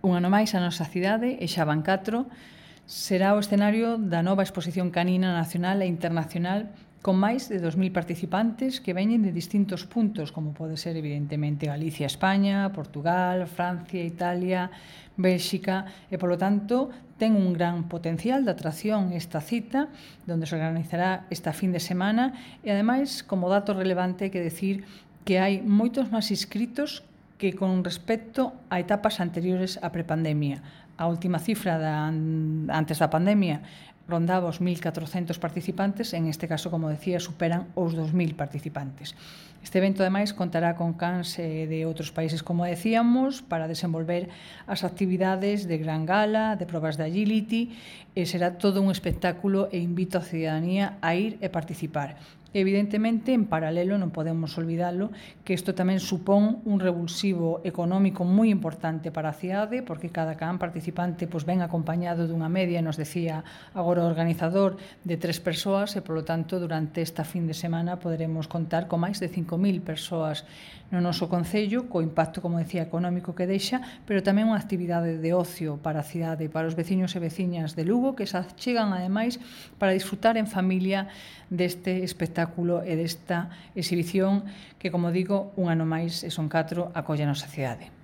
Un ano máis a nosa cidade, e xa van 4, será o escenario da nova exposición canina nacional e internacional con máis de 2.000 participantes que veñen de distintos puntos, como pode ser, evidentemente, Galicia, España, Portugal, Francia, Italia, Bélxica, e, polo tanto, ten un gran potencial de atracción esta cita, onde se organizará esta fin de semana, e, ademais, como dato relevante, hai que decir que hai moitos máis inscritos que con respecto a etapas anteriores á prepandemia. A última cifra antes da pandemia rondaba os 1.400 participantes, en este caso, como decía, superan os 2.000 participantes. Este evento, ademais, contará con cans de outros países, como decíamos, para desenvolver as actividades de gran gala, de probas de agility, e será todo un espectáculo e invito a cidadanía a ir e participar. Evidentemente, en paralelo, non podemos olvidalo, que isto tamén supón un revulsivo económico moi importante para a cidade, porque cada can participante ven acompañado dunha media, nos decía agora o organizador, de 3 persoas, e, polo tanto, durante esta fin de semana poderemos contar con máis de 5.000 persoas no noso concello, co impacto, como decía, económico que deixa, pero tamén unha actividade de ocio para a cidade, para os veciños e veciñas de Lugo, que se achegan, ademais, para disfrutar en familia deste espectáculo e desta exhibición que, como digo, un ano máis, e son 4, acolle a nosa cidade.